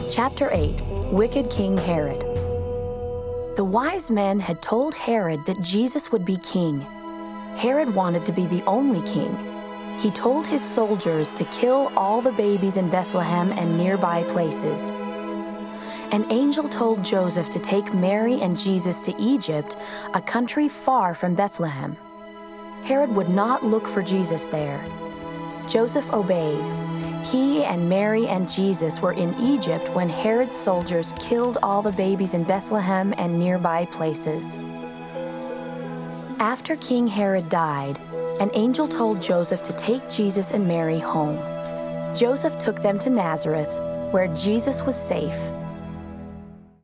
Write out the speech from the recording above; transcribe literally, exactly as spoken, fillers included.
Chapter eight, Wicked King Herod. The wise men had told Herod that Jesus would be king. Herod wanted to be the only king. He told his soldiers to kill all the babies in Bethlehem and nearby places. An angel told Joseph to take Mary and Jesus to Egypt, a country far from Bethlehem. Herod would not look for Jesus there. Joseph obeyed. He and Mary and Jesus were in Egypt when Herod's soldiers killed all the babies in Bethlehem and nearby places. After King Herod died, an angel told Joseph to take Jesus and Mary home. Joseph took them to Nazareth, where Jesus was safe,